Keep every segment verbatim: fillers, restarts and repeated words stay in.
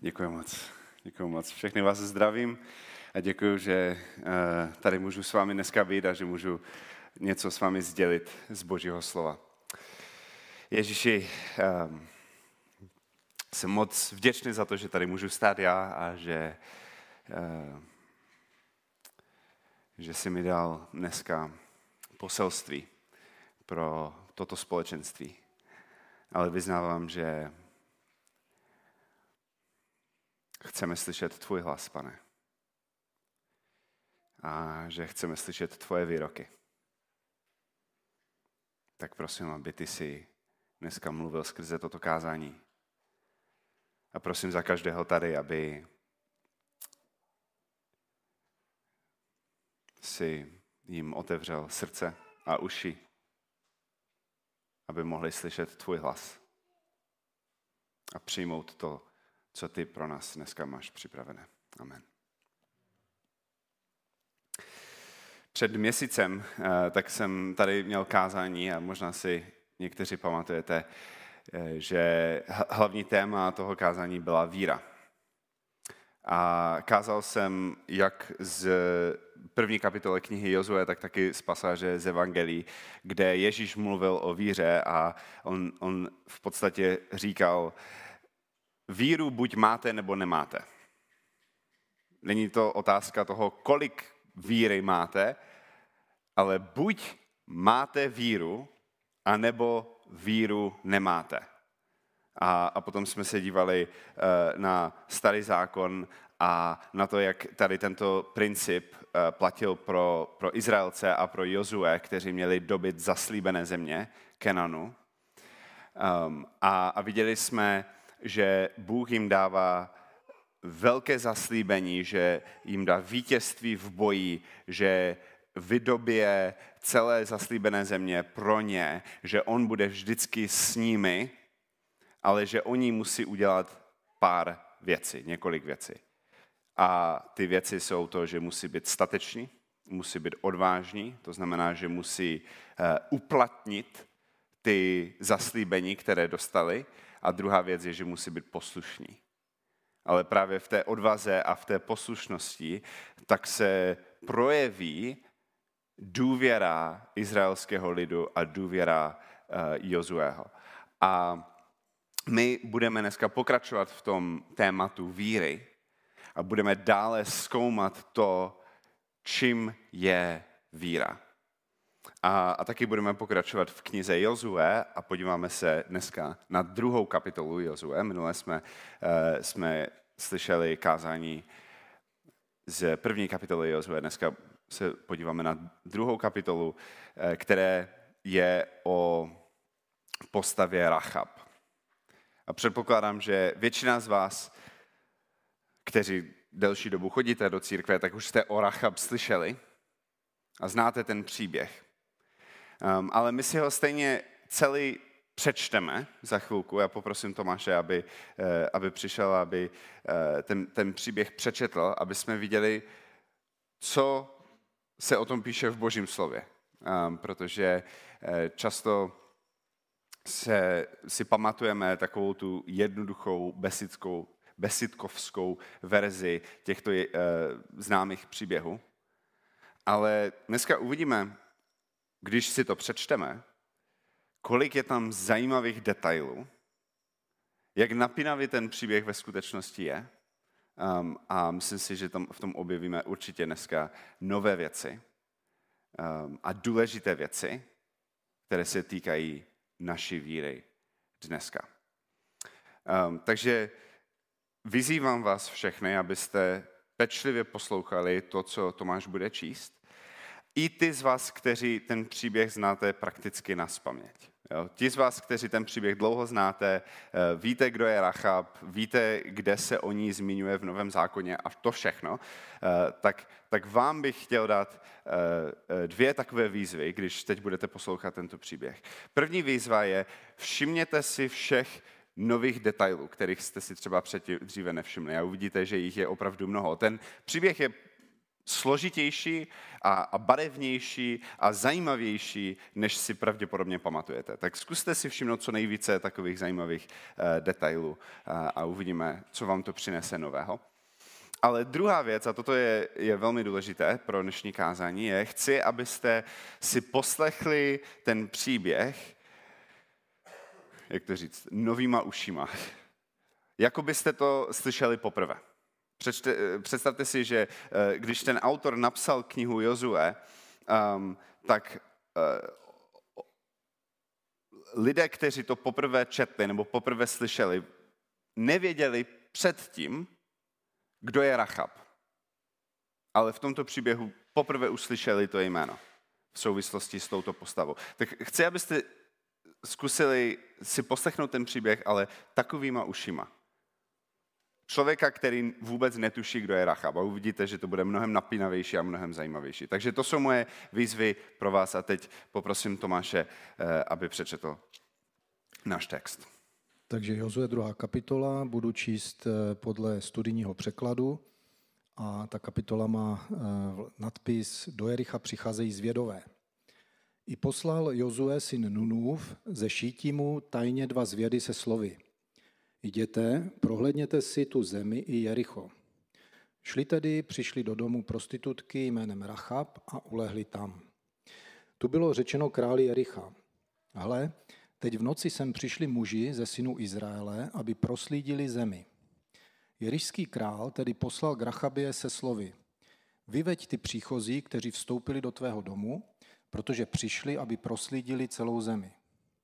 Děkuji moc. Děkuji moc. Všechny vás zdravím a děkuji, že tady můžu s vámi dneska být a že můžu něco s vámi sdělit z Božího slova. Ježíši, jsem moc vděčný za to, že tady můžu stát já a že, že jsi mi dal dneska poselství pro toto společenství. Ale vyznávám, že chceme slyšet tvůj hlas, Pane. A že chceme slyšet tvoje výroky. Tak prosím, aby ty si dneska mluvil skrze toto kázání. A prosím za každého tady, aby si jim otevřel srdce a uši, aby mohli slyšet tvůj hlas a přijmout to, co ty pro nás dneska máš připravené. Amen. Před měsícem tak jsem tady měl kázání a možná si někteří pamatujete, že hlavní téma toho kázání byla víra. A kázal jsem jak z první kapitoly knihy Jozue, tak taky z pasáže z Evangelií, kde Ježíš mluvil o víře a on, on v podstatě říkal, víru buď máte, nebo nemáte. Není to otázka toho, kolik víry máte, ale buď máte víru, anebo víru nemáte. A, a potom jsme se dívali uh, na Starý zákon a na to, jak tady tento princip uh, platil pro, pro Izraelce a pro Jozue, kteří měli dobyt zaslíbené země, Kenanu. Um, a, a viděli jsme, že Bůh jim dává velké zaslíbení, že jim dá vítězství v boji, že vydobije celé zaslíbené země pro ně, že on bude vždycky s nimi, ale že oni musí udělat pár věcí, několik věcí. A ty věci jsou to, že musí být stateční, musí být odvážní, to znamená, že musí uh, uplatnit ty zaslíbení, které dostali, a druhá věc je, že musí být poslušní. Ale právě v té odvaze a v té poslušnosti tak se projeví důvěra izraelského lidu a důvěra uh, Jozueho. A my budeme dneska pokračovat v tom tématu víry a budeme dále zkoumat to, čím je víra. A, a taky budeme pokračovat v knize Jozue a podíváme se dneska na druhou kapitolu Jozue. Minule jsme, uh, jsme slyšeli kázání z první kapitoly Jozue. Dneska se podíváme na druhou kapitolu, uh, které je o postavě Rachab. A předpokládám, že většina z vás, kteří delší dobu chodíte do církve, tak už jste o Rachab slyšeli a znáte ten příběh. Um, ale my si ho stejně celý přečteme za chvilku. Já poprosím Tomáše, aby, uh, aby přišel, aby uh, ten, ten příběh přečetl, aby jsme viděli, co se o tom píše v Božím slově. Um, protože uh, často se, si pamatujeme takovou tu jednoduchou besidkou, besidkovskou verzi těchto uh, známých příběhů. Ale dneska uvidíme, když si to přečteme, kolik je tam zajímavých detailů, jak napínavý ten příběh ve skutečnosti je. Um, a myslím si, že tam v tom objevíme určitě dneska nové věci um, a důležité věci, které se týkají naší víry dneska. Um, takže vyzývám vás všechny, abyste pečlivě poslouchali to, co Tomáš bude číst. I ty z vás, kteří ten příběh znáte prakticky nazpaměť. Jo? Ti z vás, kteří ten příběh dlouho znáte, víte, kdo je Rachab, víte, kde se o ní zmiňuje v Novém zákoně a to všechno, tak, tak vám bych chtěl dát dvě takové výzvy, když teď budete poslouchat tento příběh. První výzva je, všimněte si všech nových detailů, kterých jste si třeba předtím dříve nevšimli a uvidíte, že jich je opravdu mnoho. Ten příběh je složitější a, a barevnější a zajímavější, než si pravděpodobně pamatujete. Tak zkuste si všimnout co nejvíce takových zajímavých uh, detailů uh, a uvidíme, co vám to přinese nového. Ale druhá věc, a toto je, je velmi důležité pro dnešní kázání, je, chci, abyste si poslechli ten příběh, jak to říct, novýma ušima. Jako byste to slyšeli poprvé. Přečte, představte si, že když ten autor napsal knihu Jozue, um, tak uh, lidé, kteří to poprvé četli nebo poprvé slyšeli, nevěděli předtím, kdo je Rachab. Ale v tomto příběhu poprvé uslyšeli to jméno v souvislosti s touto postavou. Tak chci, abyste zkusili si poslechnout ten příběh, ale takovýma ušima. Člověka, který vůbec netuší, kdo je Rachab. A uvidíte, že to bude mnohem napínavější a mnohem zajímavější. Takže to jsou moje výzvy pro vás a teď poprosím Tomáše, aby přečetl náš text. Takže Jozue druhá kapitola, budu číst podle studijního překladu a ta kapitola má nadpis Do Jericha přicházejí zvědové. I poslal Jozue syn Nunův ze Šítimu tajně dva zvědy se slovy. Jděte, prohlédněte si tu zemi i Jericho. Šli tedy, přišli do domu prostitutky jménem Rachab a ulehli tam. Tu bylo řečeno králi Jericha. Hle, teď v noci sem přišli muži ze synů Izraele, aby proslídili zemi. Jerišský král tedy poslal k Rachabě se slovy. Vyveď ty příchozí, kteří vstoupili do tvého domu, protože přišli, aby proslídili celou zemi.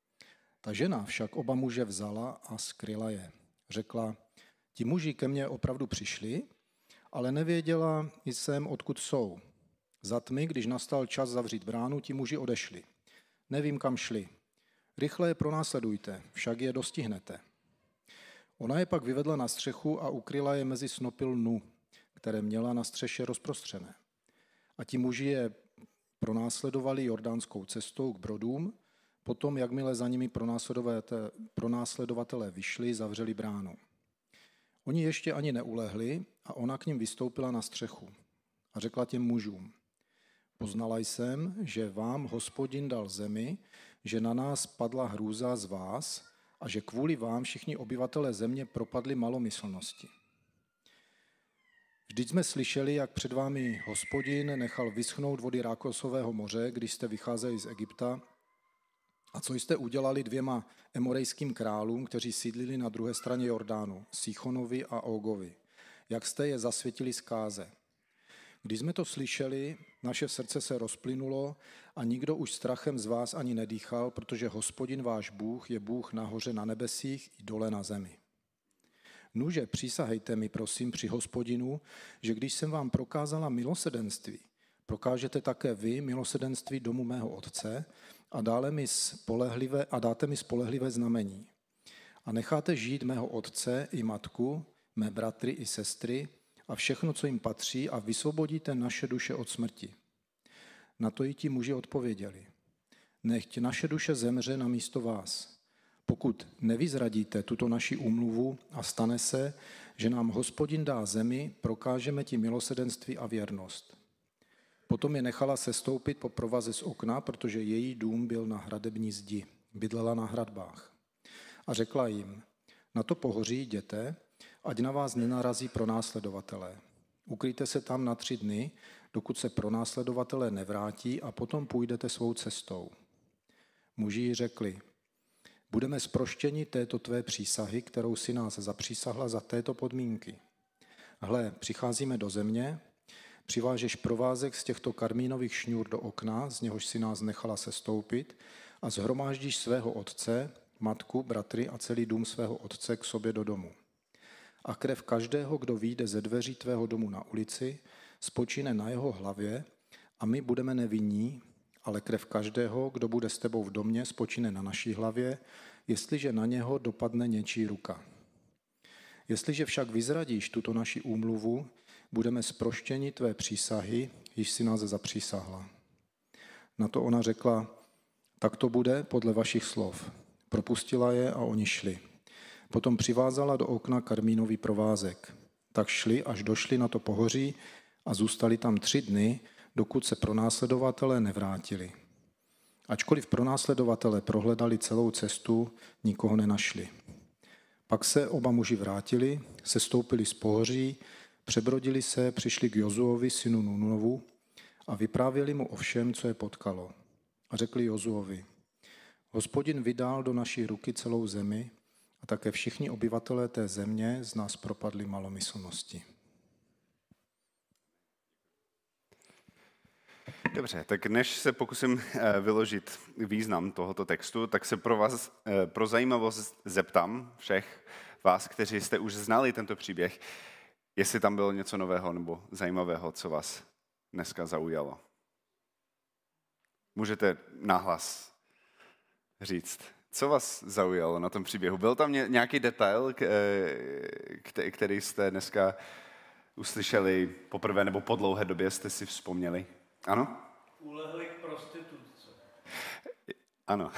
Ta žena však oba muže vzala a skryla je. Řekla, ti muži ke mně opravdu přišli, ale nevěděla jsem, odkud jsou. Za tmy, když nastal čas zavřít bránu, ti muži odešli. Nevím, kam šli. Rychle je pronásledujte, však je dostihnete. Ona je pak vyvedla na střechu a ukryla je mezi snopy lnu, které měla na střeše rozprostřené. A ti muži je pronásledovali jordánskou cestou k brodům, potom, jakmile za nimi pronásledovatelé vyšli, zavřeli bránu. Oni ještě ani neulehli a ona k nim vystoupila na střechu a řekla těm mužům, poznala jsem, že vám Hospodin dal zemi, že na nás padla hrůza z vás a že kvůli vám všichni obyvatelé země propadli malomyslnosti. Vždyť jsme slyšeli, jak před vámi Hospodin nechal vyschnout vody Rákosového moře, když jste vycházeli z Egypta, a co jste udělali dvěma emorejským králům, kteří sídlili na druhé straně Jordánu, Sichonovi a Ógovi, jak jste je zasvětili zkáze. Když jsme to slyšeli, naše srdce se rozplynulo a nikdo už strachem z vás ani nedýchal, protože Hospodin váš Bůh je Bůh nahoře na nebesích i dole na zemi. Nuže, přísahejte mi, prosím, při Hospodinu, že když jsem vám prokázala milosedenství, prokážete také vy milosedenství domu mého otce a, dále mi spolehlivé, a dáte mi spolehlivé znamení. A necháte žít mého otce i matku, mé bratry i sestry a všechno, co jim patří, a vysvobodíte naše duše od smrti. Na to i ti muži odpověděli. Nechť naše duše zemře na místo vás. Pokud nevyzradíte tuto naši úmluvu a stane se, že nám Hospodin dá zemi, prokážeme ti milosedenství a věrnost. Potom je nechala sestoupit po provaze z okna, protože její dům byl na hradební zdi, bydlela na hradbách. A řekla jim, na to pohoří jděte, ať na vás nenarazí pronásledovatelé. Ukryjte se tam na tři dny, dokud se pronásledovatelé nevrátí a potom půjdete svou cestou. Muži jí řekli, budeme zproštěni této tvé přísahy, kterou si nás zapřísahla za této podmínky. Hle, přicházíme do země, přivážeš provázek z těchto karmínových šňůr do okna, z něhož si nás nechala sestoupit, a shromáždíš svého otce, matku, bratry a celý dům svého otce k sobě do domu. A krev každého, kdo vyjde ze dveří tvého domu na ulici, spočine na jeho hlavě a my budeme nevinní, ale krev každého, kdo bude s tebou v domě, spočine na naší hlavě, jestliže na něho dopadne něčí ruka. Jestliže však vyzradíš tuto naši úmluvu, budeme zproštěni tvé přísahy, již si nás zapřísahla. Na to ona řekla, tak to bude podle vašich slov. Propustila je a oni šli. Potom přivázala do okna karmínový provázek. Tak šli, až došli na to pohoří a zůstali tam tři dny, dokud se pronásledovatelé nevrátili. Ačkoliv pronásledovatelé prohledali celou cestu, nikoho nenašli. Pak se oba muži vrátili, sestoupili z pohoří, přebrodili se, přišli k Jozuovi, synu Nunovu, a vyprávěli mu o všem, co je potkalo. A řekli Jozuovi: Hospodin vydal do naší ruky celou zemi a také všichni obyvatelé té země z nás propadli malomyslnosti. Dobře, tak než se pokusím vyložit význam tohoto textu, tak se pro vás, pro zajímavost zeptám všech vás, kteří jste už znali tento příběh, jestli tam bylo něco nového nebo zajímavého, co vás dneska zaujalo. Můžete nahlas říct, co vás zaujalo na tom příběhu. Byl tam nějaký detail, který jste dneska uslyšeli poprvé nebo po dlouhé době jste si vzpomněli? Ano? Ulehli k prostitutce. Ano.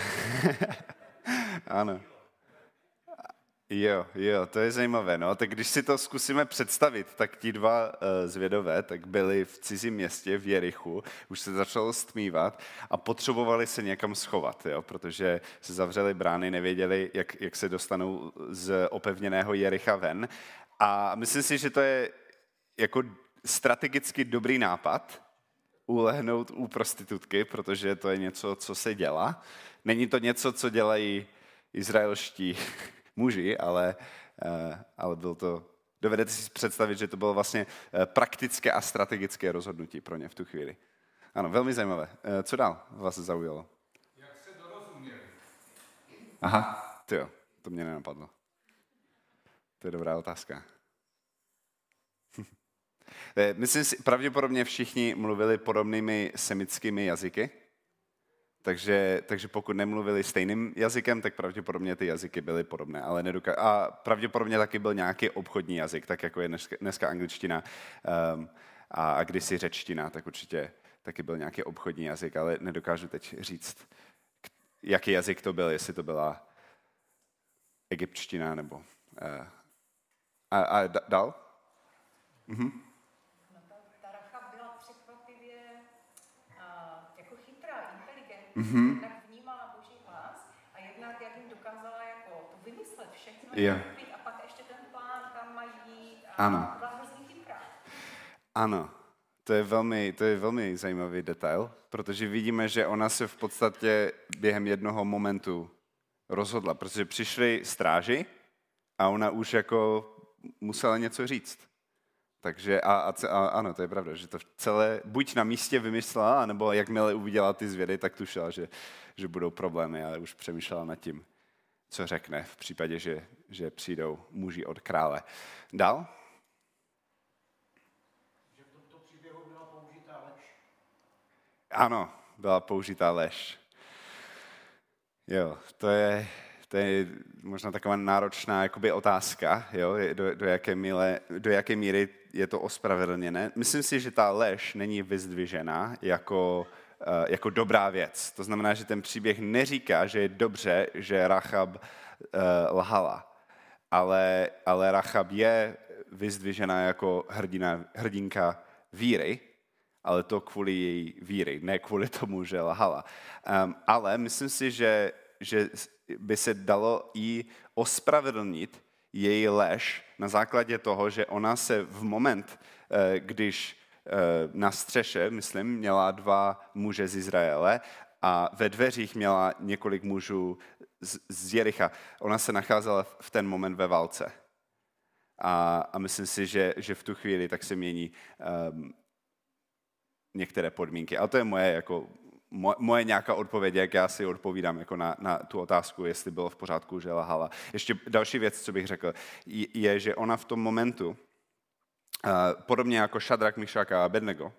Ano. Jo, jo, to je zajímavé. No. Tak když si to zkusíme představit, tak ti dva uh, zvědové tak byli v cizím městě, v Jerichu, už se začalo stmívat a potřebovali se někam schovat, jo, protože se zavřely brány, nevěděli, jak, jak se dostanou z opevněného Jericha ven. A myslím si, že to je jako strategicky dobrý nápad, ulehnout u prostitutky, protože to je něco, co se dělá. Není to něco, co dělají izraelští muži, ale, ale byl to, dovedete si představit, že to bylo vlastně praktické a strategické rozhodnutí pro ně v tu chvíli. Ano, velmi zajímavé. Co dál vás zaujalo? Jak se dorozuměli? Aha, tyjo, to mě nenapadlo. To je dobrá otázka. Myslím si, pravděpodobně všichni mluvili podobnými semickými jazyky, takže, takže pokud nemluvili stejným jazykem, tak pravděpodobně ty jazyky byly podobné. Ale nedoka- a pravděpodobně taky byl nějaký obchodní jazyk, tak jako je dneska, dneska angličtina um, a, a kdysi řečtina, tak určitě taky byl nějaký obchodní jazyk, ale nedokážu teď říct, jaký jazyk to byl, jestli to byla egyptština nebo... Uh, a, a dál? Mhm. Mm-hmm. Jednak vnímala Boží hlas a jednak jak jim dokázala jako to vymyslet všechno yeah. a pak ještě ten plán, kam mají jít a ano. byla hrozně chytrá. Ano, to je, velmi, to je velmi zajímavý detail, protože vidíme, že ona se v podstatě během jednoho momentu rozhodla, protože přišli stráži a ona už jako musela něco říct. Takže a, a, a ano, to je pravda, že to celé buď na místě vymyslela, nebo jakmile uviděla ty zvědy, tak tušila, že, že budou problémy, ale už přemýšlela nad tím, co řekne v případě, že, že přijdou muži od krále. Dál? Že v tomto příběhu byla použitá lež. Ano, byla použitá lež. Jo, to je... To je možná taková náročná jakoby, otázka, jo? Do, do, jaké míle, do jaké míry je to ospravedlněné. Myslím si, že ta lež není vyzdvižena jako, uh, jako dobrá věc. To znamená, že ten příběh neříká, že je dobře, že Rachab uh, lhala, ale, ale Rachab je vyzdvižena jako hrdina, hrdinka víry, ale to kvůli její víry, ne kvůli tomu, že lhala. Um, ale myslím si, že, že by se dalo i ospravedlnit její lež na základě toho, že ona se v moment, když na střeše, myslím, měla dva muže z Izraele a ve dveřích měla několik mužů z, z Jericha. Ona se nacházela v ten moment ve válce. A, a myslím si, že, že v tu chvíli tak se mění um, některé podmínky. Ale to je moje jako moje nějaká odpověď, jak já si odpovídám jako na, na tu otázku, jestli bylo v pořádku, že lhala. Ještě další věc, co bych řekl, je, že ona v tom momentu, podobně jako Šadrak, Mišak a Abednego,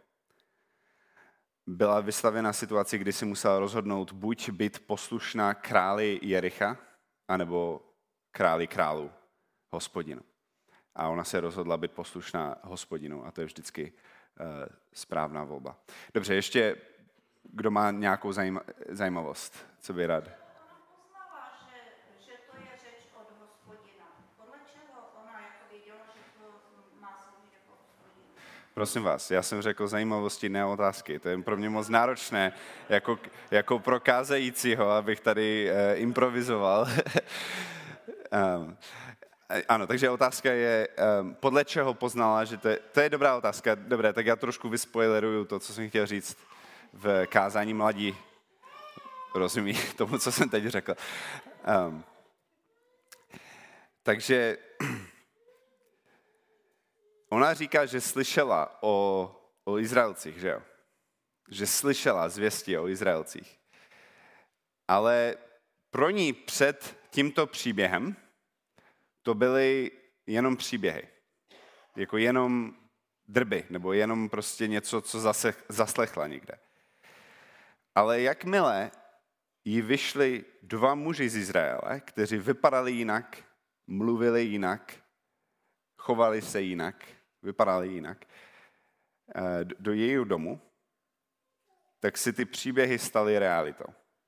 byla vystavena situaci, kdy si musela rozhodnout buď být poslušná králi Jericha, anebo králi králů, Hospodinu. A ona se rozhodla být poslušná Hospodinu a to je vždycky uh, správná volba. Dobře, ještě kdo má nějakou zajima, zajímavost, co by rád? Ona poznala, že, že to je řeč od Hospodina. Podle čeho ona jako věděla, že to má sloužit jako Hospodinu? Prosím vás, já jsem řekl zajímavosti, ne otázky. To je pro mě moc náročné, jako, jako pro kázajícího, abych tady uh, improvizoval. um, ano, takže otázka je, um, podle čeho poznala, že to je, to je dobrá otázka. Dobré, tak já trošku vyspoileruju to, co jsem chtěl říct v kázání mladí. Rozumí tomu, co jsem teď řekl. Um, takže ona říká, že slyšela o, o Izraelcích, že jo? Že slyšela zvěsti o Izraelcích. Ale pro ní před tímto příběhem to byly jenom příběhy. Jako jenom drby, nebo jenom prostě něco, co zase zaslechla někde. Ale jakmile jí vyšli dva muži z Izraele, kteří vypadali jinak, mluvili jinak, chovali se jinak, vypadali jinak, do jejího domu, tak si ty příběhy staly realitou.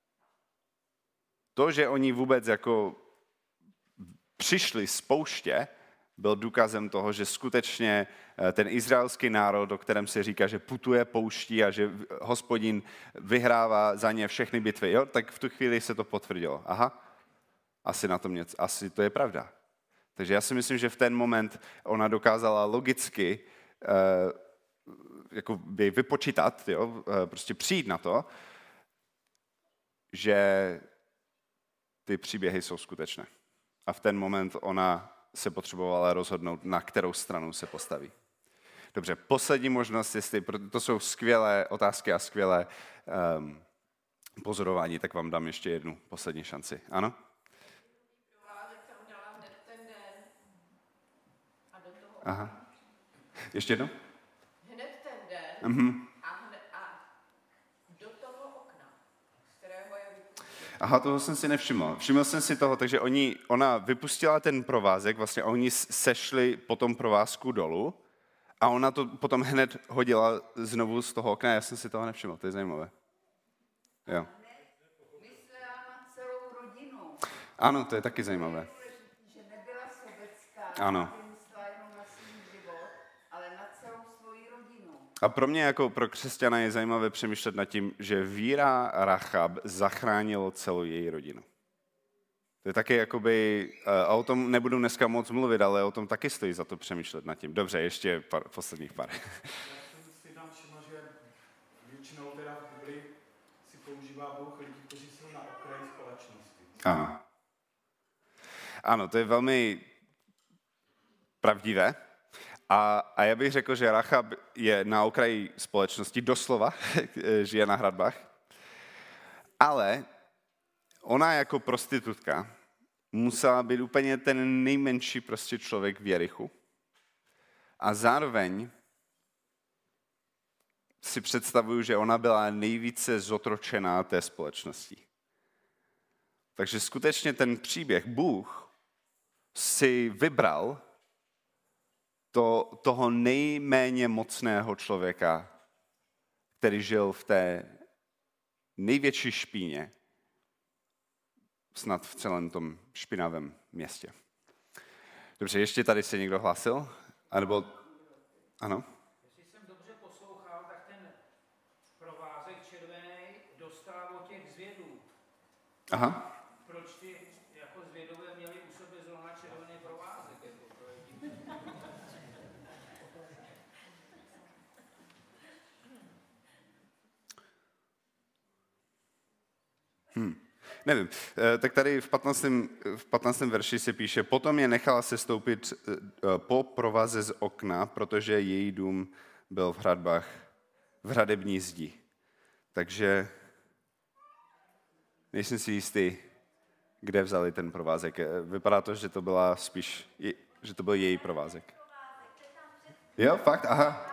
To, že oni vůbec jako přišli z pouště, byl důkazem toho, že skutečně ten izraelský národ, o kterém se říká, že putuje pouští a že Hospodin vyhrává za ně všechny bitvy, jo? Tak v tu chvíli se to potvrdilo. Aha, asi na tom něco, asi to je pravda. Takže já si myslím, že v ten moment ona dokázala logicky uh, jako by vypočítat, jo? Uh, prostě přijít na to, že ty příběhy jsou skutečné. A v ten moment ona se potřebovala rozhodnout, na kterou stranu se postaví. Dobře, poslední možnost, jestli to jsou skvělé otázky a skvělé um, pozorování, tak vám dám ještě jednu poslední šanci. Ano? Aha. Ještě jednou? Hned ten den Mm-hmm. a, hned, a do toho okna, z kterého je vypustil. Aha, toho jsem si nevšiml. Všiml jsem si toho, takže oni, ona vypustila ten provázek, vlastně oni sešli po tom provázku dolů a ona to potom hned hodila znovu z toho okna. Já jsem si toho nevšiml, to je zajímavé. Jo. Myslela na celou rodinu. Ano, to je taky zajímavé. Že nebyla sobecká, Ano. nemyslela jenom na svůj život, ale na celou svoji rodinu. A pro mě jako pro křesťana je zajímavé přemýšlet nad tím, že víra Rachab zachránilo celou její rodinu. To je taky jakoby, a o tom nebudu dneska moc mluvit, ale o tom taky stojí za to přemýšlet nad tím. Dobře, ještě pár, posledních pár. Já jsem si tam všiml, že většinou teda v Biblii si používá Bůh lidi, kteří jsou na okraji společnosti. Ano. Ano, to je velmi pravdivé. A, a já bych řekl, že Rachab je na okraji společnosti, doslova, žije na hradbách. Ale ona jako prostitutka musela být úplně ten nejmenší prostě člověk v Jerichu. A zároveň si představuju, že ona byla nejvíce zotročená té společnosti. Takže skutečně ten příběh, Bůh si vybral to, toho nejméně mocného člověka, který žil v té největší špíně, snad v celém tom špinavém městě. Dobře, ještě tady se někdo hlásil? A nebo... Ano? Jestli jsem dobře poslouchal, tak ten provázek červený dostal od těch zvědů. Aha. Proč ty jako zvědové měli u sebe zrovna červený provázek? Jako to je divné. Hmm. Nevím, tak tady v patnáctém v patnáctém verši se píše, potom je nechala se stoupit po provaze z okna, protože její dům byl v hradbách, v hradební zdi. Takže nejsem si jistý, kde vzali ten provázek. Vypadá to, že to byla spíš, že to byl její provázek. Jo, fakt? Aha.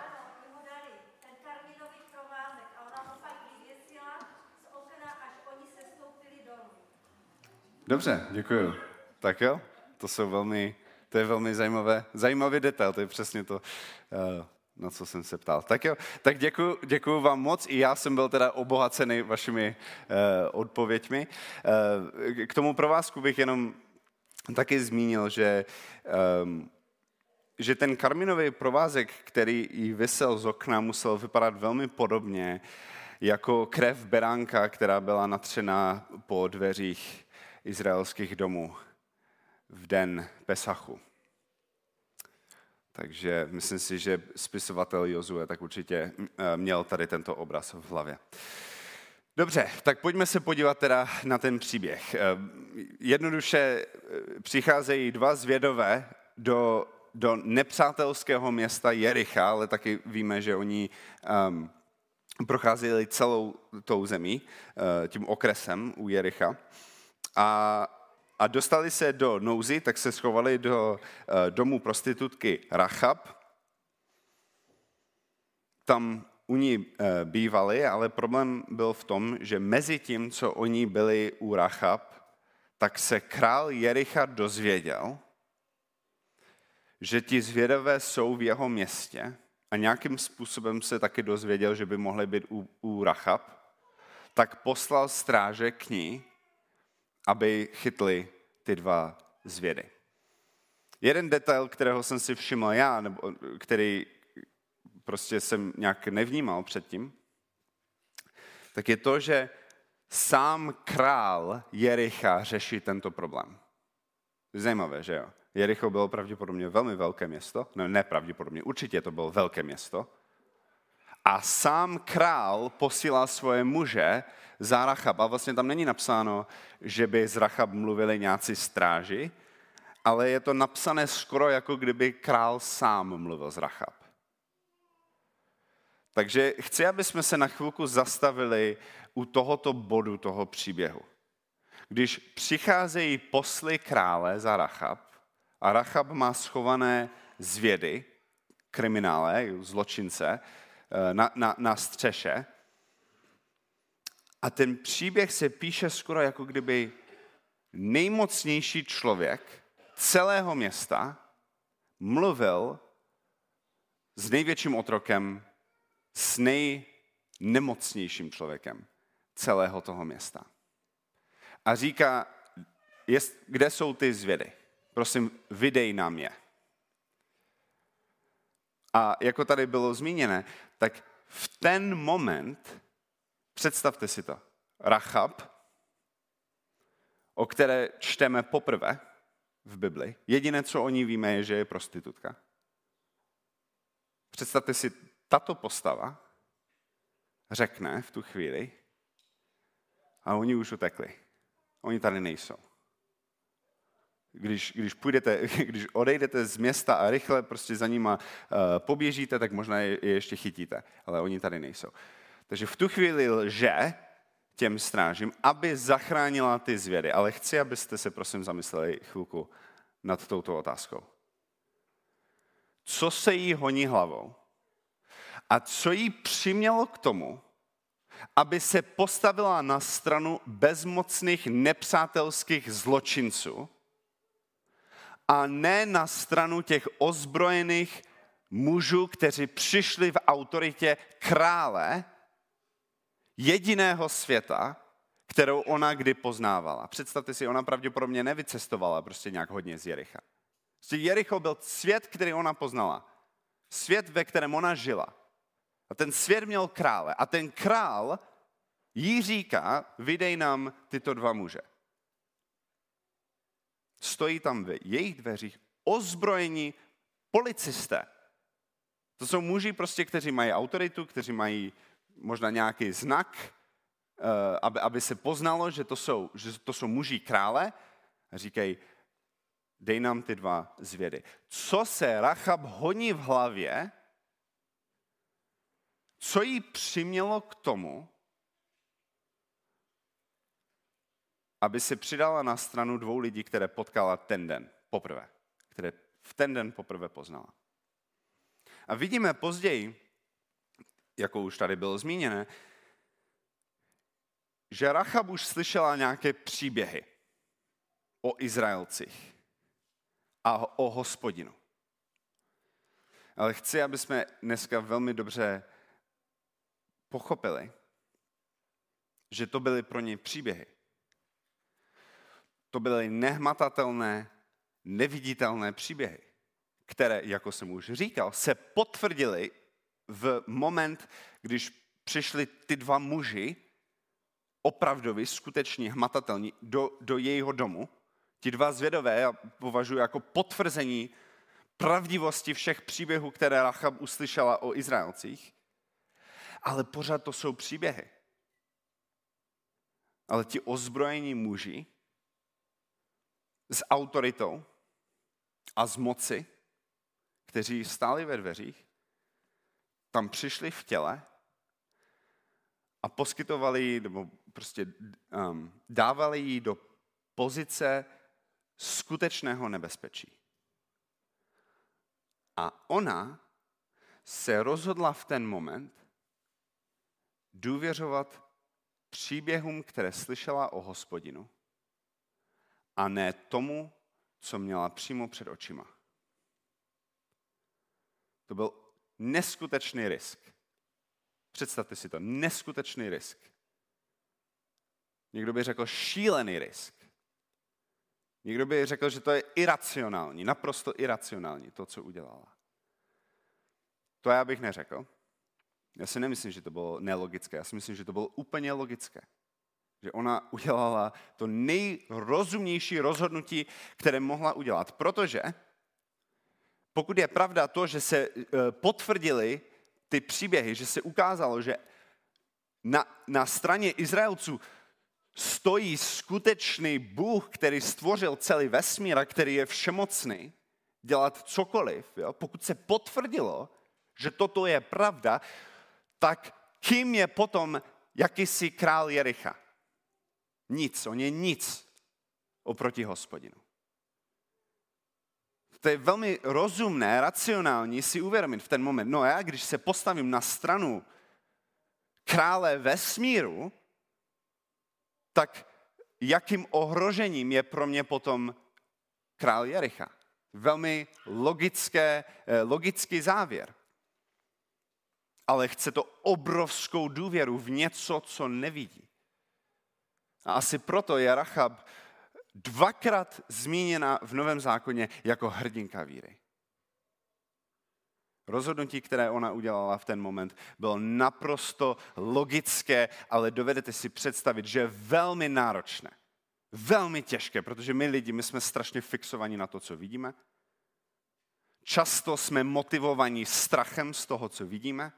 Dobře, děkuju. Tak jo, to jsou velmi, to je velmi zajímavé, zajímavý detail, to je přesně to, na co jsem se ptal. Tak jo, tak děkuju, děkuju vám moc, i já jsem byl teda obohacený vašimi odpověďmi. K tomu provázku bych jenom taky zmínil, že že ten karminový provázek, který jí visel z okna, musel vypadat velmi podobně jako krev beránka, která byla natřená po dveřích izraelských domů v den Pesachu. Takže myslím si, že spisovatel Jozue tak určitě měl tady tento obraz v hlavě. Dobře, tak pojďme se podívat teda na ten příběh. Jednoduše přicházejí dva zvědové do, do nepřátelského města Jericha, ale taky víme, že oni um, procházeli celou tou zemí, uh, tím okresem u Jericha. A, a dostali se do nouzy, tak se schovali do uh, domu prostitutky Rachab. Tam u ní bývali, ale problém byl v tom, že mezi tím, co oni byli u Rachab, tak se král Jericha dozvěděl, že ti zvědavé jsou v jeho městě a nějakým způsobem se taky dozvěděl, že by mohli být u, u Rachab, tak poslal stráže k ní, aby chytli ty dva zvědy. Jeden detail, kterého jsem si všiml já, nebo který prostě jsem nějak nevnímal předtím, tak je to, že sám král Jericha řeší tento problém. Zajímavé, že jo? Jericho bylo pravděpodobně velmi velké město, no ne pravděpodobně, určitě to bylo velké město. A sám král posílal svoje muže za Rachab. A vlastně tam není napsáno, že by z Rachab mluvili nějací stráži, ale je to napsané skoro jako kdyby král sám mluvil z Rachab. Takže chci, aby jsme se na chvilku zastavili u tohoto bodu toho příběhu. Když přicházejí posly krále za Rachab a Rachab má schované zvědy, kriminále, zločince, na, na, na střeše a ten příběh se píše skoro jako kdyby nejmocnější člověk celého města mluvil s největším otrokem, s nejnemocnějším člověkem celého toho města. A říká, jest, kde jsou ty zvědy? Prosím, vydej nám je. A jako tady bylo zmíněné, tak v ten moment, představte si to, Rachab, o které čteme poprvé v Bibli, jediné, co o ní víme, je, že je prostitutka. Představte si, tato postava řekne v tu chvíli a oni už utekli. Oni tady nejsou. Když, když, půjdete, když odejdete z města a rychle prostě za nima uh, poběžíte, tak možná je, je ještě chytíte, ale oni tady nejsou. Takže v tu chvíli lže těm strážím, aby zachránila ty zvědy. Ale chci, abyste se prosím zamysleli chvilku nad touto otázkou. Co se jí honí hlavou? A co jí přimělo k tomu, aby se postavila na stranu bezmocných nepřátelských zločinců a ne na stranu těch ozbrojených mužů, kteří přišli v autoritě krále jediného světa, kterou ona kdy poznávala. Představte si, ona pravděpodobně nevycestovala prostě nějak hodně z Jericha. Prostě Jericho byl svět, který ona poznala. Svět, ve kterém ona žila. A ten svět měl krále. A ten král jí říká, vydej nám tyto dva muže. Stojí tam ve jejich dveřích ozbrojení policisté. To jsou muži, prostě, kteří mají autoritu, kteří mají možná nějaký znak, aby, aby se poznalo, že to jsou, že to jsou muži krále. A říkají, dej nám ty dva zvědy. Co se Rachab honí v hlavě, co jí přimělo k tomu, aby se přidala na stranu dvou lidí, které potkala ten den poprvé, které v ten den poprvé poznala. A vidíme později, jako už tady bylo zmíněné, že Rachab už slyšela nějaké příběhy o Izraelcích a o Hospodinu. Ale chci, aby jsme dneska velmi dobře pochopili, že to byly pro ně příběhy. To byly nehmatatelné, neviditelné příběhy. které, jako jsem už říkal, se potvrdily v moment, když přišli ty dva muži, opravdovi, skutečně hmatatelní, do, do jejího domu. Ti dva zvědové já považuji jako potvrzení pravdivosti všech příběhů, které Rachab uslyšela o Izraelcích. Ale pořád to jsou příběhy. Ale ti ozbrojení muži s autoritou a z moci, kteří stáli ve dveřích, tam přišli v těle a poskytovali jí, nebo prostě um, dávali jí do pozice skutečného nebezpečí. A ona se rozhodla v ten moment důvěřovat příběhům, které slyšela o Hospodinu, a ne tomu, co měla přímo před očima. To byl neskutečný risk. Představte si to, neskutečný risk. Někdo by řekl šílený risk. Někdo by řekl, že to je iracionální, naprosto iracionální, to, co udělala. To já bych neřekl. Já si nemyslím, že to bylo nelogické. Já si myslím, že to bylo úplně logické. Že ona udělala to nejrozumnější rozhodnutí, které mohla udělat. Protože pokud je pravda to, že se potvrdily ty příběhy, že se ukázalo, že na, na straně Izraelců stojí skutečný Bůh, který stvořil celý vesmír a který je všemocný, dělat cokoliv, jo? Pokud se potvrdilo, že toto je pravda, tak kým je potom jakýsi král Jericha? Nic, on je nic oproti Hospodinu. To je velmi rozumné, racionální si uvědomit v ten moment. No já, když se postavím na stranu krále vesmíru, tak jakým ohrožením je pro mě potom král Jericha? Velmi logické, logický závěr. Ale chce to obrovskou důvěru v něco, co nevidí. A asi proto je Rachab dvakrát zmíněna v Novém zákoně jako hrdinka víry. Rozhodnutí, které ona udělala v ten moment, bylo naprosto logické, ale dovedete si představit, že je velmi náročné. Velmi těžké, protože my lidi, my jsme strašně fixovaní na to, co vidíme. Často jsme motivovaní strachem z toho, co vidíme.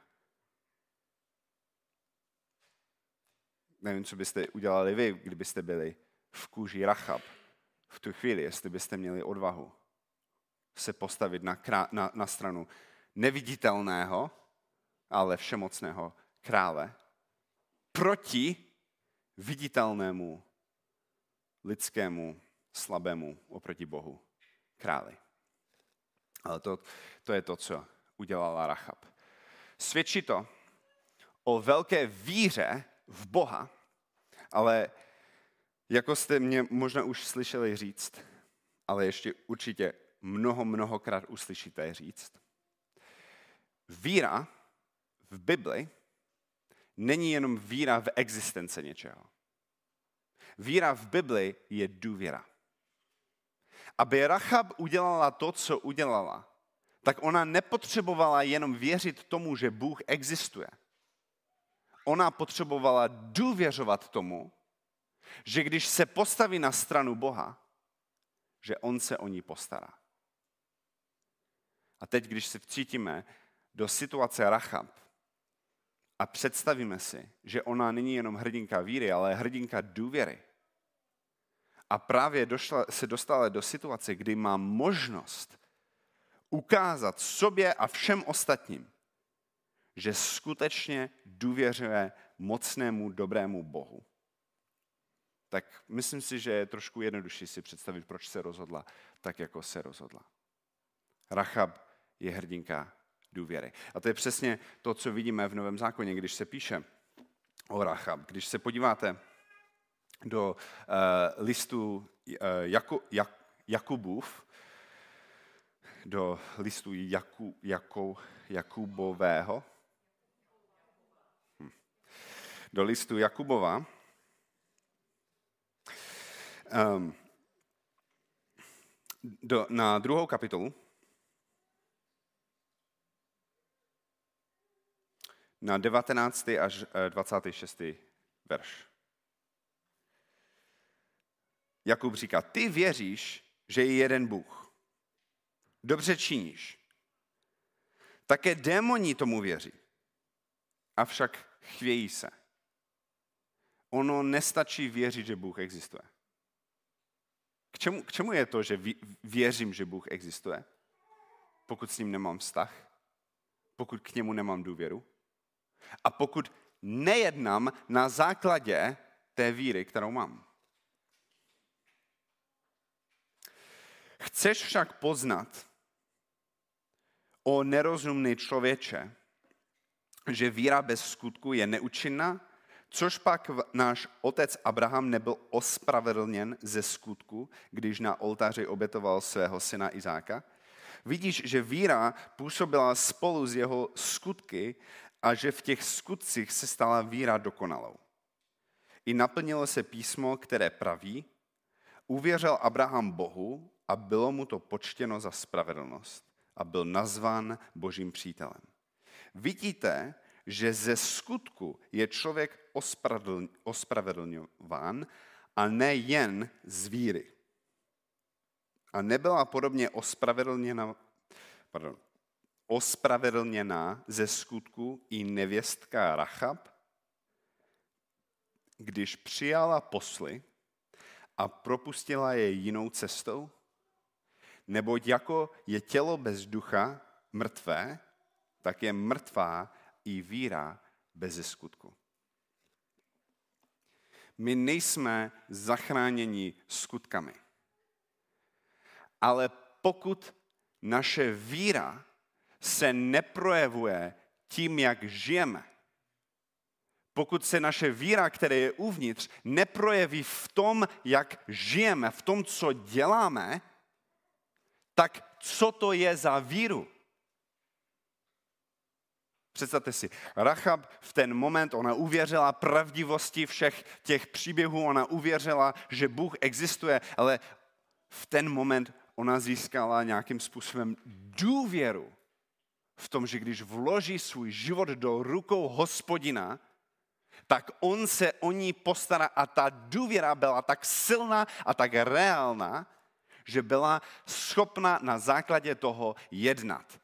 Nevím, co byste udělali vy, kdybyste byli v kůži Rachab. V tu chvíli, jestli byste měli odvahu se postavit na, krá- na, na stranu neviditelného, ale všemocného krále proti viditelnému, lidskému, slabému oproti Bohu králi. Ale to, to je to, co udělala Rachab. Svědčí to o velké víře v Boha, ale jako jste mě možná už slyšeli říct, ale ještě určitě mnoho, mnohokrát uslyšíte říct, víra v Bibli není jenom víra v existence něčeho. Víra v Bibli je důvěra. Aby Rachab udělala to, co udělala, tak ona nepotřebovala jenom věřit tomu, že Bůh existuje. Ona potřebovala důvěřovat tomu, že když se postaví na stranu Boha, že on se o ní postará. A teď, když se vcítíme do situace Rachab a představíme si, že ona není jenom hrdinka víry, ale hrdinka důvěry. A právě došla, se dostala do situace, kdy má možnost ukázat sobě a všem ostatním, že skutečně důvěřuje mocnému, dobrému Bohu. Tak myslím si, že je trošku jednodušší si představit, proč se rozhodla tak, jako se rozhodla. Rachab je hrdinka důvěry. A to je přesně to, co vidíme v Novém zákoně, když se píše o Rachab. Když se podíváte do uh, listu uh, Jaku, Jak, Jakubův, do listu Jaku, Jaku, Jakubového, hm. do listu Jakubova, um, do, na druhou kapitolu, na devatenáctý až dvacátý šestý verš. Jakub říká, ty věříš, že je jeden Bůh. Dobře činíš. Také démoni tomu věří. Avšak chvějí se. Ono nestačí věřit, že Bůh existuje. K čemu, k čemu je to, že věřím, že Bůh existuje? Pokud s ním nemám vztah, pokud k němu nemám důvěru a pokud nejednám na základě té víry, kterou mám. Chceš však poznat, o nerozumný člověče, že víra bez skutku je neúčinná, což pak náš otec Abraham nebyl ospravedlněn ze skutku, když na oltáři obětoval svého syna Izáka. Vidíš, že víra působila spolu s jeho skutky a že v těch skutcích se stala víra dokonalou. I naplnilo se písmo, které praví, uvěřil Abraham Bohu a bylo mu to počtěno za spravedlnost a byl nazván Božím přítelem. Vidíte, že ze skutku je člověk ospravedlňován a ne jen z víry. A nebyla podobně ospravedlněna, pardon, ospravedlněná ze skutku i nevěstka Rachab, když přijala posly a propustila je jinou cestou? Neboť jako je tělo bez ducha mrtvé, tak je mrtvá i víra bez skutku. My nejsme zachráněni skutkami. Ale pokud naše víra se neprojevuje tím, jak žijeme, pokud se naše víra, která je uvnitř, neprojeví v tom, jak žijeme, v tom, co děláme, tak co to je za víru? Představte si, Rachab v ten moment, ona uvěřila pravdivosti všech těch příběhů, ona uvěřila, že Bůh existuje, ale v ten moment ona získala nějakým způsobem důvěru v tom, že když vloží svůj život do rukou Hospodina, tak on se o ní postará a ta důvěra byla tak silná a tak reálná, že byla schopna na základě toho jednat.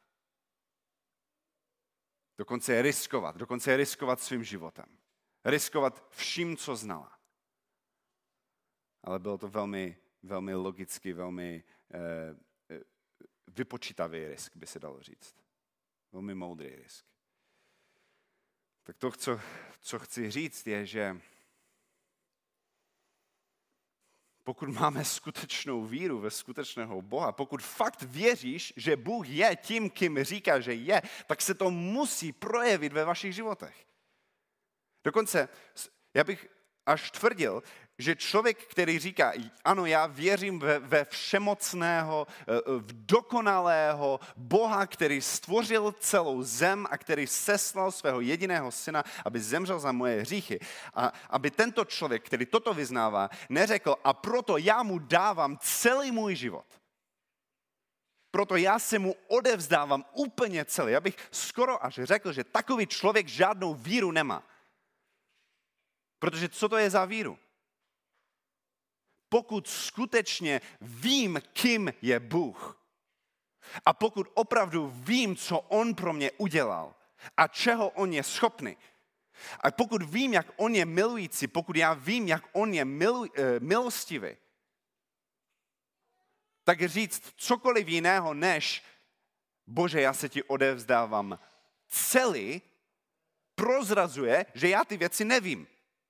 Dokonce riskovat, dokonce riskovat svým životem. Riskovat vším, co znala. Ale bylo to velmi, velmi logicky, velmi eh, vypočítavý risk, by se dalo říct. Velmi moudrý risk. Tak to, co, co chci říct, je, že pokud máme skutečnou víru ve skutečného Boha, pokud fakt věříš, že Bůh je tím, kým říká, že je, tak se to musí projevit ve vašich životech. Dokonce, já bych až tvrdil, že člověk, který říká, ano, já věřím ve, ve všemocného, v dokonalého Boha, který stvořil celou zem a který seslal svého jediného syna, aby zemřel za moje hříchy. A aby tento člověk, který toto vyznává, neřekl, a proto já mu dávám celý můj život. Proto já se mu odevzdávám úplně celý. Já bych skoro až řekl, že takový člověk žádnou víru nemá. Protože co to je za víru? Pokud skutečně vím, kým je Bůh a pokud opravdu vím, co on pro mě udělal a čeho on je schopný, a pokud vím, jak on je milující, pokud já vím, jak on je milu, milostivý, tak říct cokoliv jiného než Bože, já se ti odevzdávám celý, prozrazuje, že já ty věci nevím.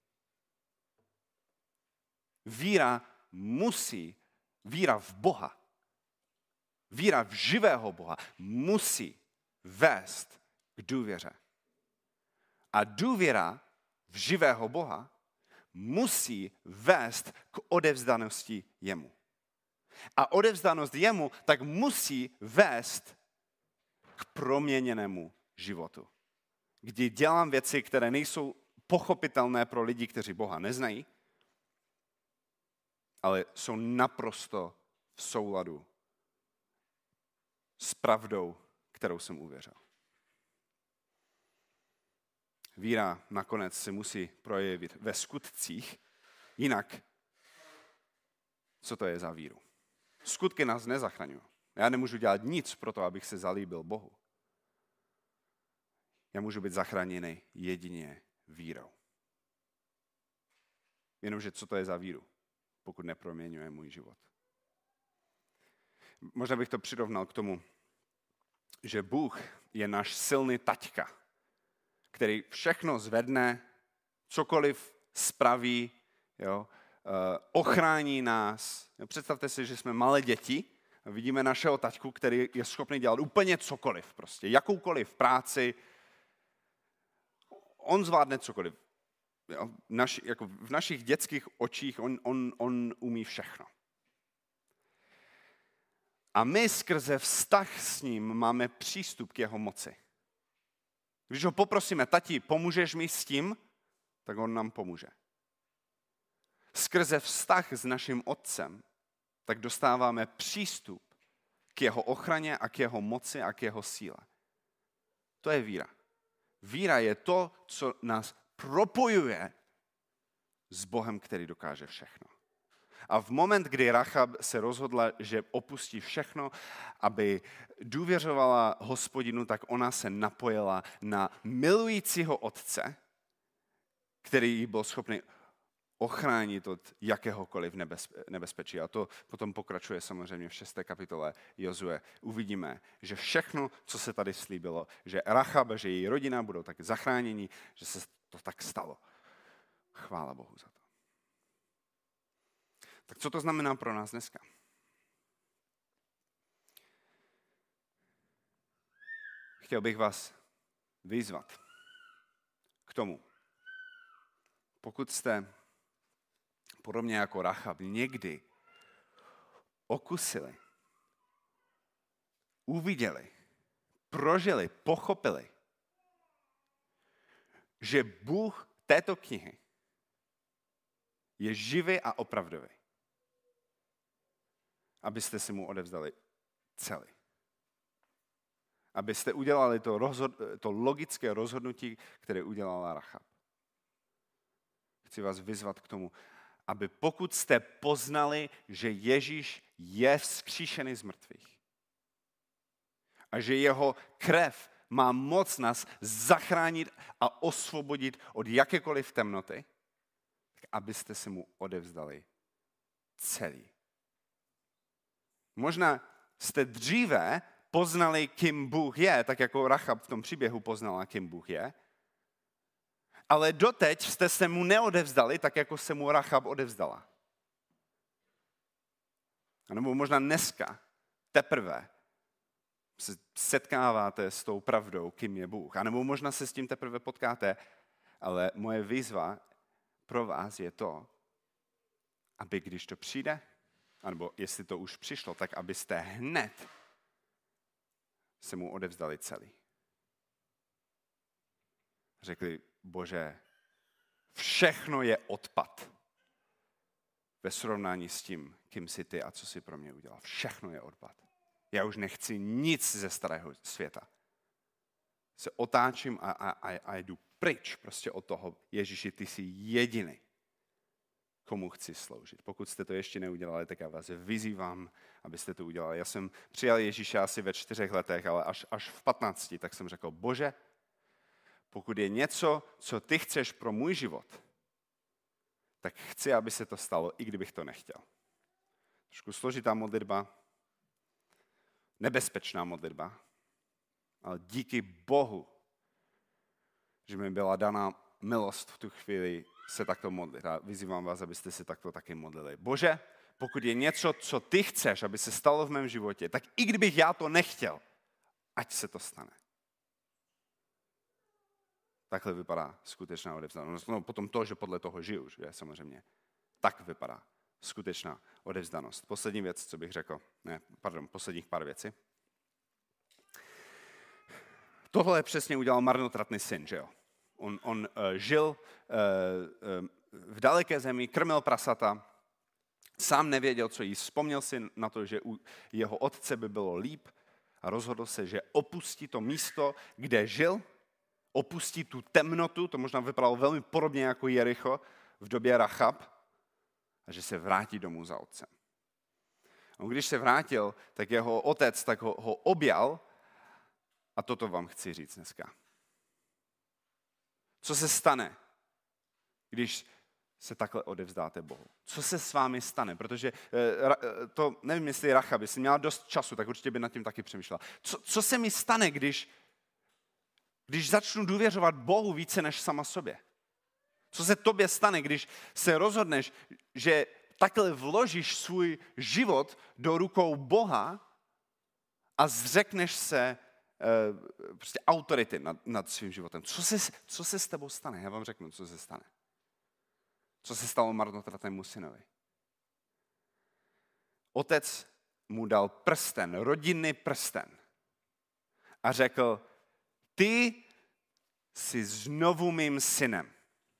Víra musí, víra v Boha, víra v živého Boha musí vést k důvěře. A důvěra v živého Boha musí vést k odevzdanosti jemu. A odevzdanost jemu tak musí vést k proměněnému životu. Kdy dělám věci, které nejsou pochopitelné pro lidi, kteří Boha neznají, ale jsou naprosto v souladu s pravdou, kterou jsem uvěřil. víra nakonec se musí projevit ve skutcích, jinak co to je za víru? Skutky nás nezachraňují. Já nemůžu dělat nic pro to, abych se zalíbil Bohu. Já můžu být zachráněný jedině vírou. Jenomže co to je za víru, pokud neproměňuje můj život? Možná bych to přirovnal k tomu, že Bůh je náš silný taťka, který všechno zvedne, cokoliv spraví, jo, ochrání nás. Představte si, že jsme malé děti a vidíme našeho taťku, který je schopný dělat úplně cokoliv, prostě jakoukoliv práci. On zvládne cokoliv. Jo, naši, jako v našich dětských očích on, on, on umí všechno. A my skrze vztah s ním máme přístup k jeho moci. Když ho poprosíme, tati, pomůžeš mi s tím, tak on nám pomůže. Skrze vztah s naším otcem, tak dostáváme přístup k jeho ochraně a k jeho moci a k jeho síle. To je víra. Víra je to, co nás propojuje s Bohem, který dokáže všechno. A v moment, kdy Rachab se rozhodla, že opustí všechno, aby důvěřovala Hospodinu, tak ona se napojila na milujícího otce, který ji byl schopný ochránit od jakéhokoliv nebezpečí. A to potom pokračuje samozřejmě v šesté kapitole Jozue. Uvidíme, že všechno, co se tady slíbilo, že Rachab, že její rodina budou tak zachráněni, že se to tak stalo. Chvála Bohu za to. Tak co to znamená pro nás dneska? Chtěl bych vás vyzvat k tomu, pokud jste podobně jako Rachab někdy okusili, uviděli, prožili, pochopili, že Bůh této knihy je živý a opravdový, abyste si mu odevzdali celý. Abyste udělali to, rozhod- to logické rozhodnutí, které udělala Rachab. Chci vás vyzvat k tomu, aby pokud jste poznali, že Ježíš je vzkříšený z mrtvých a že jeho krev má moc nás zachránit a osvobodit od jakékoliv temnoty, tak abyste si mu odevzdali celý. Možná jste dříve poznali, kým Bůh je, tak jako Rachab v tom příběhu poznala, kým Bůh je, ale doteď jste se mu neodevzdali, tak jako se mu Rachab odevzdala. A nebo možná dneska teprve se setkáváte s tou pravdou, kým je Bůh. A nebo možná se s tím teprve potkáte, ale moje výzva pro vás je to, aby když to přijde, anebo jestli to už přišlo, tak abyste hned se mu odevzdali celý. Řekli, Bože, všechno je odpad ve srovnání s tím, kým jsi ty a co jsi pro mě udělal. Všechno je odpad. Já už nechci nic ze starého světa. Se otáčím a, a, a, a jdu pryč prostě od toho. Ježíši, ty jsi jediný, komu chci sloužit. Pokud jste to ještě neudělali, tak já vás vyzývám, abyste to udělali. Já jsem přijal Ježíše asi ve čtyřech letech, ale až, až v patnácti, tak jsem řekl, Bože, pokud je něco, co ty chceš pro můj život, tak chci, aby se to stalo, i kdybych to nechtěl. Trošku složitá modlitba, nebezpečná modlitba, ale díky Bohu, že mi byla dána milost v tu chvíli se takto modlit. A vyzývám vás, abyste se takto taky modlili. Bože, pokud je něco, co ty chceš, aby se stalo v mém životě, tak i kdybych já to nechtěl, ať se to stane. Takhle vypadá skutečná odevzdanost. No, potom to, že podle toho žiju, že samozřejmě. Tak vypadá skutečná odevzdanost. Poslední věc, co bych řekl. Ne, pardon, posledních pár věcí. Tohle přesně udělal marnotratný syn, že jo? On, on uh, žil uh, uh, v daleké zemi, krmil prasata, sám nevěděl, co jí. Vzpomněl si na to, že u jeho otce by bylo líp a rozhodl se, že opustí to místo, kde žil opustí tu temnotu, to možná vypadalo velmi podobně jako Jericho v době Rachab, a že se vrátí domů za otcem. A když se vrátil, tak jeho otec tak ho, ho objal a toto vám chci říct dneska. Co se stane, když se takhle odevzdáte Bohu? Co se s vámi stane? Protože to, nevím, jestli Rachab, jestli měla dost času, tak určitě by nad tím taky přemýšlela. Co, co se mi stane, když, když začnu důvěřovat Bohu více než sama sobě? Co se tobě stane, když se rozhodneš, že takhle vložíš svůj život do rukou Boha a zřekneš se uh, prostě autority nad, nad svým životem? Co se, co se s tebou stane? Já vám řeknu, co se stane. Co se stalo marnotratnému synovi? Otec mu dal prsten, rodinný prsten. A řekl, ty jsi znovu mým synem.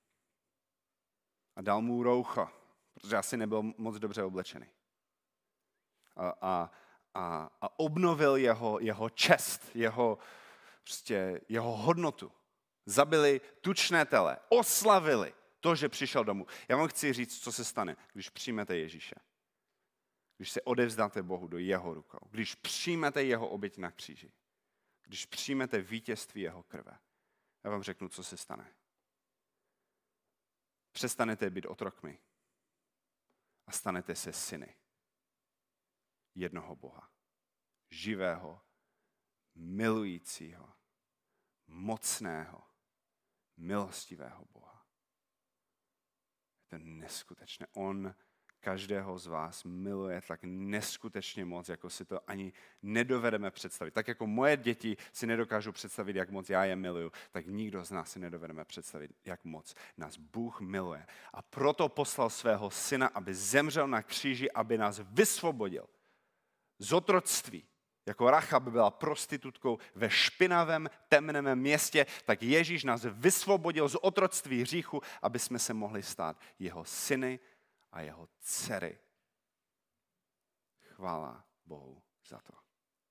A dal mu roucho, protože asi nebyl moc dobře oblečený. A, a, a, a obnovil jeho, jeho čest, jeho, prostě jeho hodnotu. Zabili tučné tele, oslavili to, že přišel domů. Já vám chci říct, co se stane, když přijmete Ježíše. Když se odevzdáte Bohu do jeho rukou. Když přijmete jeho oběť na kříži. Když přijmete vítězství jeho krve. Já vám řeknu, co se stane. Přestanete být otrokmi a stanete se syny jednoho Boha. Živého, milujícího, mocného, milostivého Boha. To je neskutečné. On každého z vás miluje tak neskutečně moc, jako si to ani nedovedeme představit. Tak jako moje děti si nedokážou představit, jak moc já je miluju, tak nikdo z nás si nedovedeme představit, jak moc nás Bůh miluje. A proto poslal svého syna, aby zemřel na kříži, aby nás vysvobodil z otroctví. Jako Rachab byla prostitutkou ve špinavém, temném městě, tak Ježíš nás vysvobodil z otroctví hříchu, aby jsme se mohli stát jeho syny a jeho dcery. Chvála Bohu za to.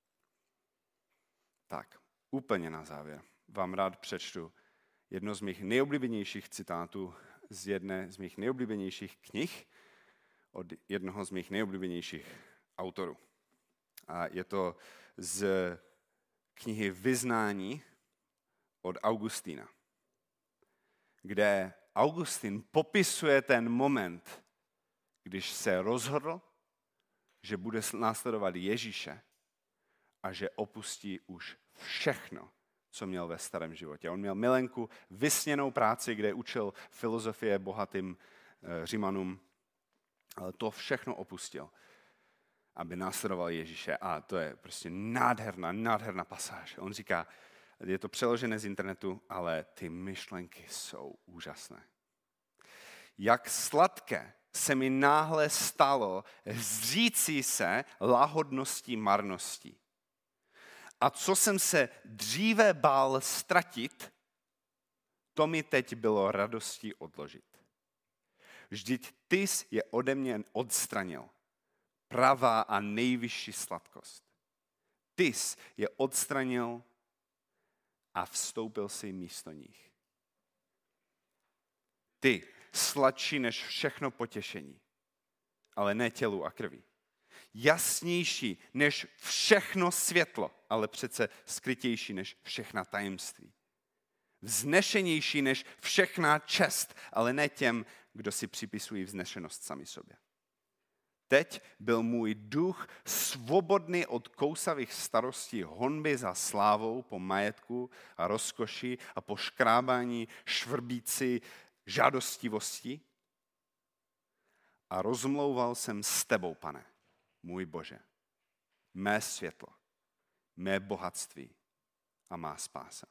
Tak, úplně na závěr vám rád přečtu jedno z mých nejoblíbenějších citátů z jedné z mých nejoblíbenějších knih od jednoho z mých nejoblíbenějších autorů. A je to z knihy Vyznání od Augustína, kde Augustín popisuje ten moment, když se rozhodl, že bude následovat Ježíše a že opustí už všechno, co měl ve starém životě. On měl milenku, vysněnou práci, kde učil filozofie bohatým Římanům, ale to všechno opustil, aby následoval Ježíše. A to je prostě nádherná, nádherná pasáž. On říká, je to přeložené z internetu, ale ty myšlenky jsou úžasné. Jak sladké se mi náhle stalo zříci se lahodností marností. A co jsem se dříve bál ztratit, to mi teď bylo radostí odložit. Vždyť ty jsi je ode mě odstranil. Pravá a nejvyšší sladkost. Ty jsi je odstranil a vstoupil si místo nich. Ty, sladší než všechno potěšení, ale ne tělu a krvi. Jasnější než všechno světlo, ale přece skrytější než všechna tajemství. Vznešenější než všechna čest, ale ne těm, kdo si připisují vznešenost sami sobě. Teď byl můj duch svobodný od kousavých starostí honby za slávou po majetku a rozkoši a po škrábání švrbící žádostivosti. A rozmlouval jsem s tebou, Pane, můj Bože, mé světlo, mé bohatství a má spása.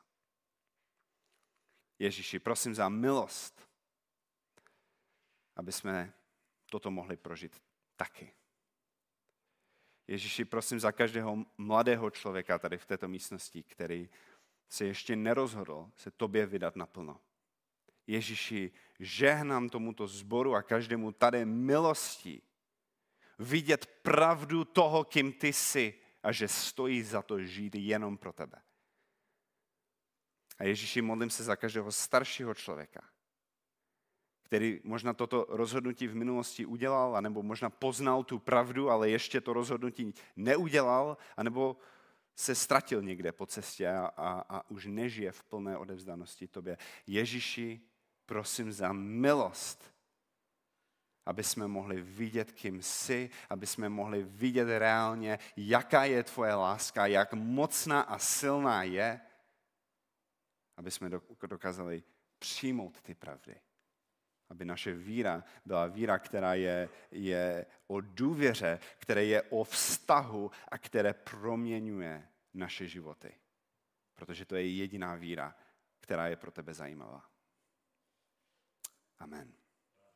Ježíši, prosím za milost, aby jsme toto mohli prožít taky. Ježíši, prosím za každého mladého člověka tady v této místnosti, který se ještě nerozhodl se tobě vydat naplno. Ježíši, žehnám tomuto sboru a každému tady milostí vidět pravdu toho, kým ty jsi a že stojí za to žít jenom pro tebe. A Ježíši, modlím se za každého staršího člověka, který možná toto rozhodnutí v minulosti udělal, anebo možná poznal tu pravdu, ale ještě to rozhodnutí neudělal, anebo se ztratil někde po cestě a, a, a už nežije v plné odevzdanosti tobě. Ježíši, prosím za milost, aby jsme mohli vidět, kým jsi, aby jsme mohli vidět reálně, jaká je tvoje láska, jak mocná a silná je, aby jsme dokázali přijmout ty pravdy. Aby naše víra byla víra, která je, je o důvěře, která je o vztahu a které proměňuje naše životy. Protože to je jediná víra, která je pro tebe zajímavá. Amen.